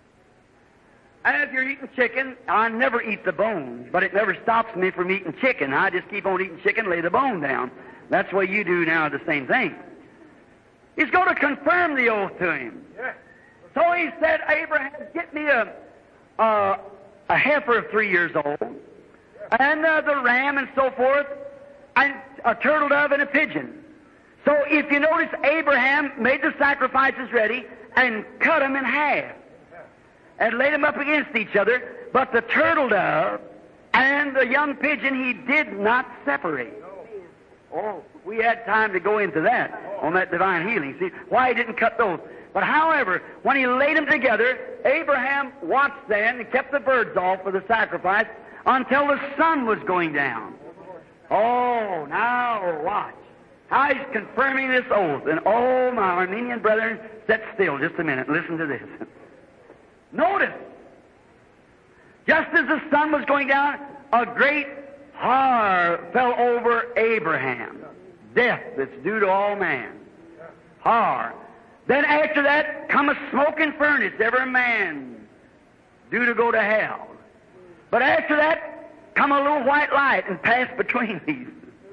And if you're eating chicken, I never eat the bone, but it never stops me from eating chicken. I just keep on eating chicken, lay the bone down. That's what you do now, the same thing. He's going to confirm the oath to him. Yeah. So he said, Abraham, get me a, a, a heifer of three years old, and uh, the ram and so forth, and a turtle dove and a pigeon. So if you notice, Abraham made the sacrifices ready and cut them in half and laid them up against each other, but the turtle dove and the young pigeon he did not separate. Oh, we had time to go into that on that divine healing. See, why he didn't cut those. But however, when he laid them together, Abraham watched then and kept the birds off for the sacrifice until the sun was going down. Oh, now watch. How he's confirming this oath. And oh, my Armenian brethren, sit still just a minute. Listen to this. Notice, just as the sun was going down, a great horror fell over Abraham. Death that's due to all man. Har. Then after that come a smoking furnace, every man due to go to hell. But after that come a little white light and pass between these.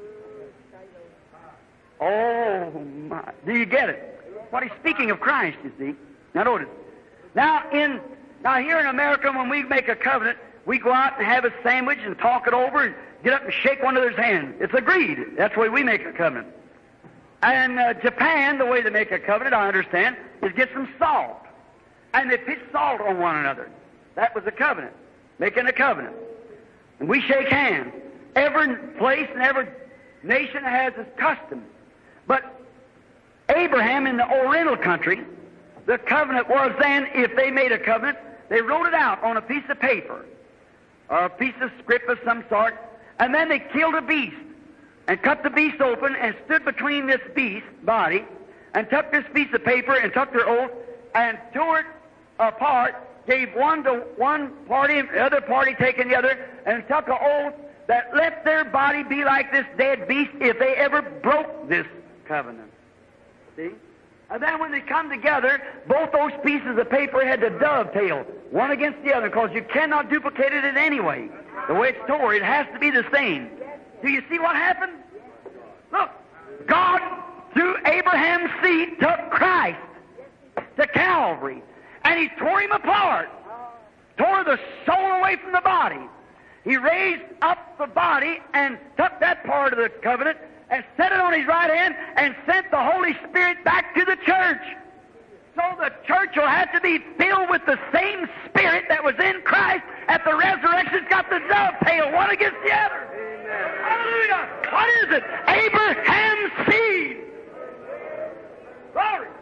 Oh my! Do you get it? What he's speaking of Christ, you see. Now notice. Now in now here in America, when we make a covenant, we go out and have a sandwich and talk it over and get up and shake one another's hand. It's agreed. That's the way we make a covenant. And uh, Japan, the way they make a covenant, I understand, is get some salt. And they pitch salt on one another. That was a covenant, making a covenant. And we shake hands. Every place and every nation has its custom. But Abraham in the Oriental country, the covenant was then, if they made a covenant, they wrote it out on a piece of paper, or a piece of script of some sort, and then they killed a beast, and cut the beast open, and stood between this beast body, and took this piece of paper, and took their oath, and tore it apart, gave one to one party, the other party taking the other, and took an oath that let their body be like this dead beast if they ever broke this covenant. See? And then when they come together, both those pieces of paper had to dovetail, one against the other, because you cannot duplicate it in any way. The way it's tore, it has to be the same. Do you see what happened? Look, God, through Abraham's seed, took Christ to Calvary, and He tore Him apart, tore the soul away from the body. He raised up the body and took that part of the covenant and set it on His right hand and sent the Holy Spirit back to the church. So the church will have to be filled with the same Spirit that was in Christ at the resurrection. It's got the dovetail, one against the other. Amen. Hallelujah! What is it? Abraham's seed. Glory.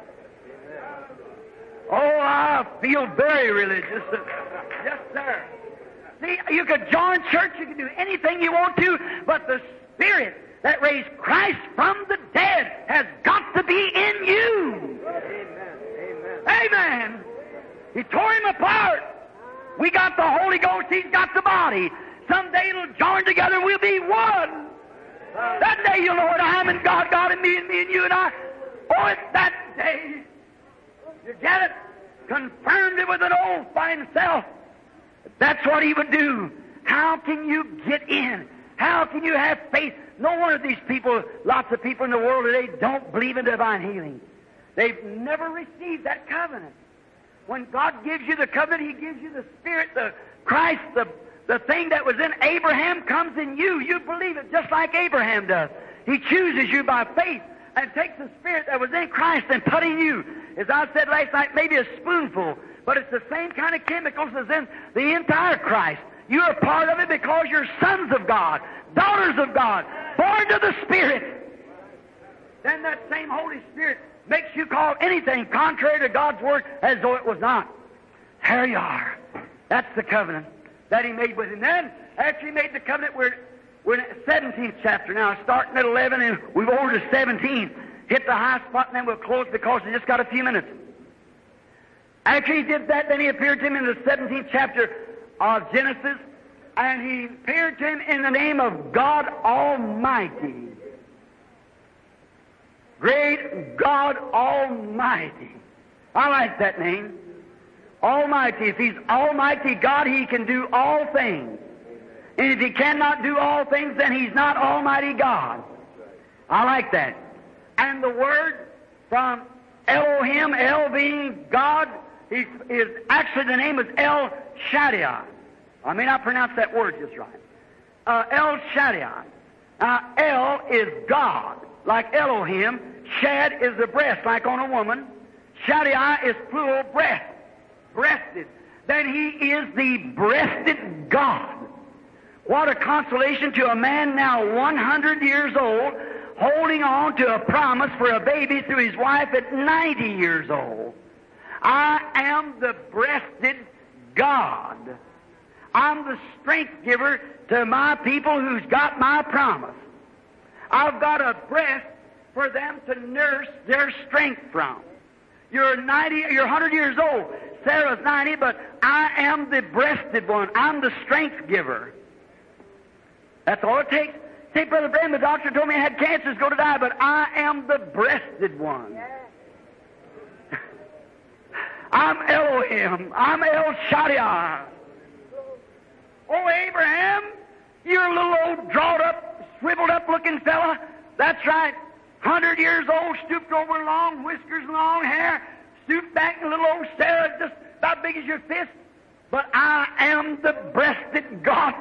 Oh, I feel very religious. Yes, sir. See, you could join church, you can do anything you want to, but the Spirit that raised Christ from the dead has got to be in you. Amen. Amen. Amen. He tore Him apart. We got the Holy Ghost, He's got the body. Someday it'll join together and we'll be one. That day you'll know what I am and God, God and me and me and you and I. Oh, it's that day. You get it? Confirmed it with an oath by Himself. That's what He would do. How can you get in? How can you have faith? No wonder these people, lots of people in the world today, don't believe in divine healing. They've never received that covenant. When God gives you the covenant, He gives you the Spirit, the Christ, the, the thing that was in Abraham comes in you. You believe it just like Abraham does. He chooses you by faith and takes the Spirit that was in Christ and put in you. As I said last night, maybe a spoonful, but it's the same kind of chemicals as in the entire Christ. You are part of it because you're sons of God, daughters of God, born to the Spirit. Then that same Holy Spirit makes you call anything contrary to God's Word as though it was not. There you are. That's the covenant that He made with Him. Then, after He made the covenant, we're, we're in the seventeenth chapter now, starting at eleven, and we've over to seventeen. Hit the high spot, and then we'll close because we just got a few minutes. After He did that, then He appeared to him in the seventeenth chapter of Genesis, and He appeared to him in the name of God Almighty. Great God Almighty. I like that name. Almighty. If He's Almighty God, He can do all things. And if He cannot do all things, then He's not Almighty God. I like that. And the word from Elohim, El being God, is, is actually the name is El Shaddai. I may not pronounce that word just right. Uh, El Shaddai. Now, El is God, like Elohim. Shad is the breast, like on a woman. Shaddai is plural breast, breasted. Then He is the breasted God. What a consolation to a man now one hundred years old, holding on to a promise for a baby through his wife at ninety years old. I am the breasted God. I'm the strength giver to my people who's got my promise. I've got a breast for them to nurse their strength from. You're ninety, you're one hundred years old. Sarah's ninety, but I am the breasted one. I'm the strength giver. That's all it takes. Say, Brother Branham, the doctor told me I had cancer, it's going to die, but I am the breasted one. I'm Elohim. I'm El Shaddai. Oh, Abraham, you're a little old, drawed up, shriveled up looking fella. That's right. Hundred years old, stooped over, long whiskers, long hair, stooped back, and little old Sarah, just about big as your fist. But I am the breasted God.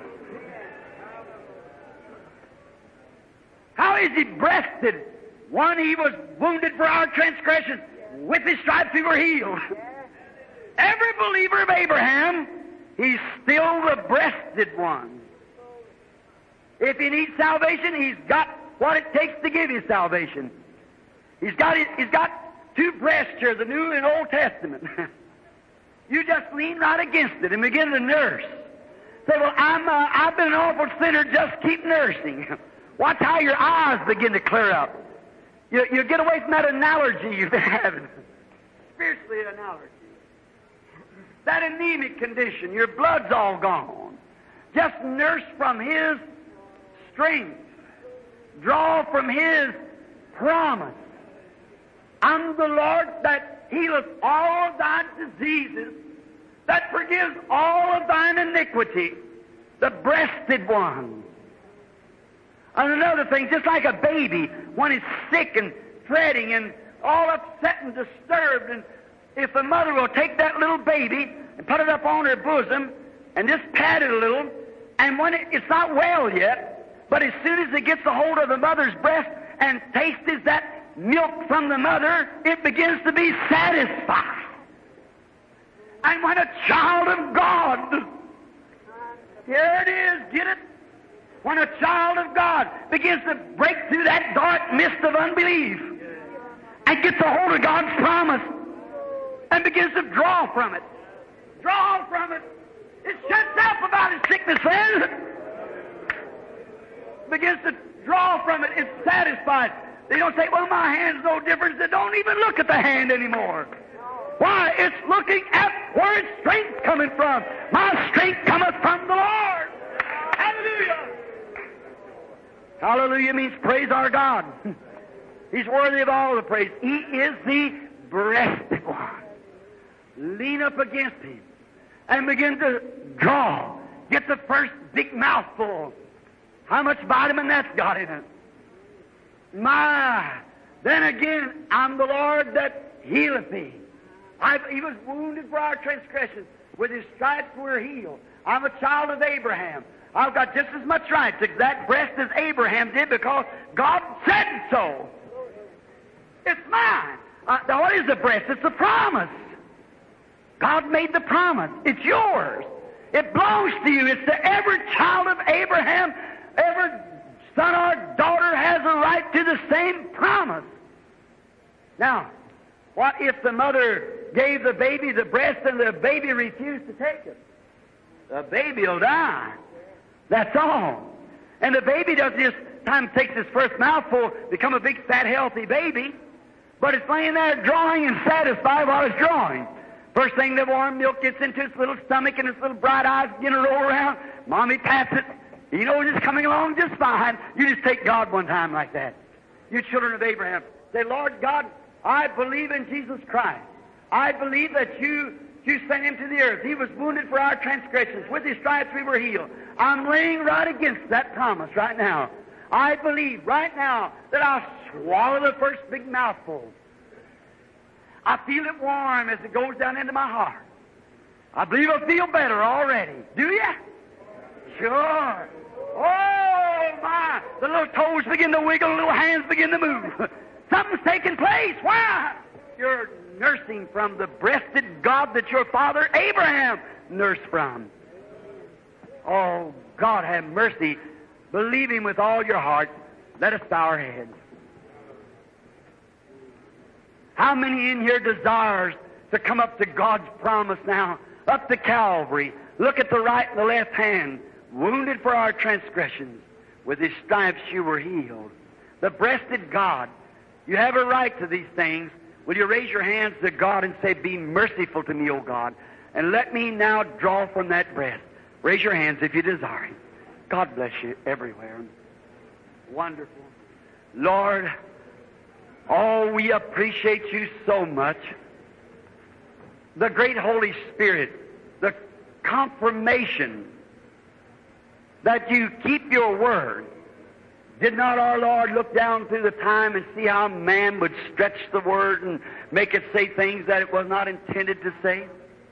How is he breasted? One, he was wounded for our transgressions. With his stripes we were healed. Every believer of Abraham, he's still the breasted one. If he needs salvation, he's got what it takes to give you salvation. He's got he's got two breasts here, the New and Old Testament. You just lean right against it and begin to nurse. Say, well, I'm uh, I've been an awful sinner. Just keep nursing. Watch how your eyes begin to clear up. You, you get away from that analogy you've been having. Spiritually, an allergy. That anemic condition, your blood's all gone. Just nurse from His strength. Draw from His promise. I'm the Lord that healeth all of thy diseases, that forgives all of thine iniquity, the breasted one. And another thing, just like a baby, when it's sick and fretting and all upset and disturbed, and if the mother will take that little baby and put it up on her bosom and just pat it a little, and when it, it's not well yet, but as soon as it gets a hold of the mother's breast and tastes that milk from the mother, it begins to be satisfied. And when a child of God, here it is, get it? When a child of God begins to break through that dark mist of unbelief and gets a hold of God's promise and begins to draw from it, draw from it, it shuts up about his sickness then. Begins to draw from it, it's satisfied. They don't say, well, my hand's no difference. They don't even look at the hand anymore. Why? It's looking at where its strength coming from. My strength cometh from the Lord. Hallelujah. Hallelujah means praise our God. He's worthy of all the praise. He is the breasted one. Lean up against Him and begin to draw. Get the first big mouthful. How much vitamin that's got in it. My, then again, I'm the Lord that healeth thee. I've, he was wounded for our transgressions. With His stripes we're healed. I'm a child of Abraham. I've got just as much right to that breast as Abraham did because God said so. It's mine. Uh, now what is the breast? It's the promise. God made the promise. It's yours. It belongs to you. It's to every child of Abraham. Every son or daughter has a right to the same promise. Now, what if the mother gave the baby the breast and the baby refused to take it? The baby will die. That's all. And the baby doesn't just time takes his first mouthful, become a big, fat, healthy baby, but it's laying there drawing and satisfied while it's drawing. First thing the warm milk gets into its little stomach and its little bright eyes begin to roll around. Mommy pats it. You know it's coming along just fine. You just take God one time like that. You children of Abraham, say, Lord God, I believe in Jesus Christ. I believe that you, you sent Him to the earth. He was wounded for our transgressions. With His stripes we were healed. I'm laying right against that promise right now. I believe right now that I'll swallow the first big mouthful. I feel it warm as it goes down into my heart. I believe I'll feel better already. Do you? Sure. Oh, my. The little toes begin to wiggle, the little hands begin to move. Something's taking place. Why? You're nursing from the breasted God that your father Abraham nursed from. Oh, God have mercy. Believe Him with all your heart. Let us bow our heads. How many in here desires to come up to God's promise now? Up to Calvary. Look at the right and the left hand. Wounded for our transgressions. With His stripes you were healed. The breasted God. You have a right to these things. Will you raise your hands to God and say, be merciful to me, O God, and let me now draw from that breast. Raise your hands if you desire Him. God bless you everywhere. Wonderful. Lord, oh, we appreciate You so much. the great Holy Spirit, the confirmation that you keep your word. Did not our Lord look down through the time and see how man would stretch the word and make it say things that it was not intended to say?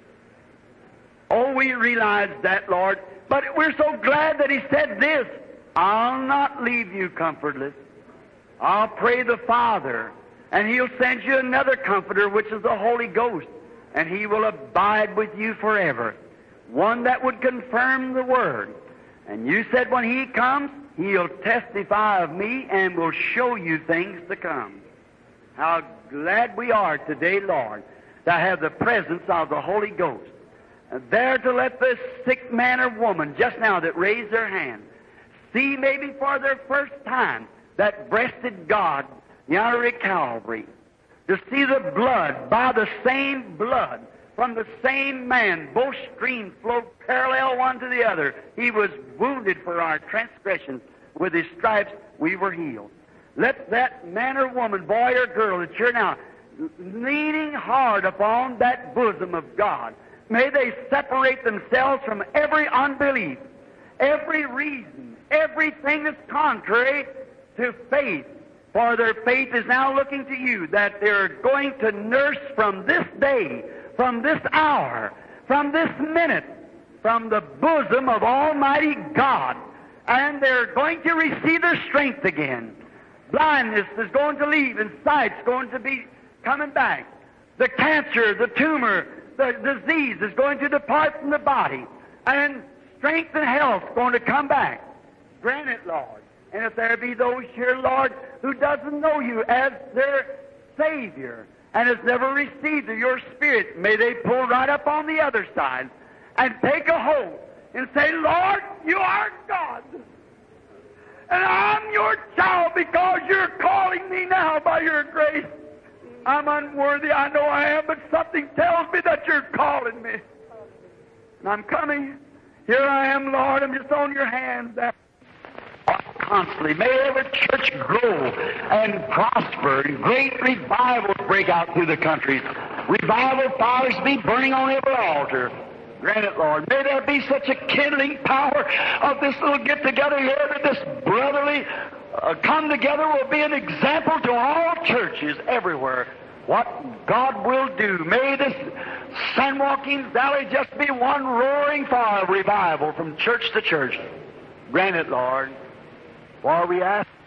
Oh, we realize that, Lord, but we're so glad that He said this, I'll not leave you comfortless. I'll pray the Father, and He'll send you another Comforter, which is the Holy Ghost, and He will abide with you forever. One that would confirm the Word. And you said when He comes, He'll testify of me and will show you things to come. How glad we are today, Lord, to have the presence of the Holy Ghost. And there to let this sick man or woman just now that raised their hand see maybe for their first time that breasted God yonder at Calvary. To see the blood, by the same blood, from the same man, both streams flowed parallel one to the other. He was wounded for our transgressions. With His stripes we were healed. Let that man or woman, boy or girl, that you're now leaning hard upon that bosom of God, may they separate themselves from every unbelief, every reason, everything that's contrary to faith. For their faith is now looking to you, that they're going to nurse from this day, from this hour, from this minute, from the bosom of Almighty God. And they're going to receive their strength again. Blindness is going to leave, and sight's going to be coming back. The cancer, the tumor, the disease is going to depart from the body, and strength and health going to come back. Grant it, Lord. And if there be those here, Lord, who doesn't know you as their Savior and has never received your Spirit, may they pull right up on the other side and take a hold and say, Lord, you are God, and I'm your child because you're calling me now by your grace. I'm unworthy, I know I am, but something tells me that you're calling me. And I'm coming. Here I am, Lord, I'm just on your hands there. Constantly. May every church grow and prosper, and great revivals break out through the country. Revival fires be burning on every altar. Grant it, Lord. May there be such a kindling power of this little get-together here that this brotherly uh, come-together will be an example to all churches everywhere. What God will do. May this San Joaquin Valley just be one roaring fire of revival from church to church. Grant it, Lord. For we ask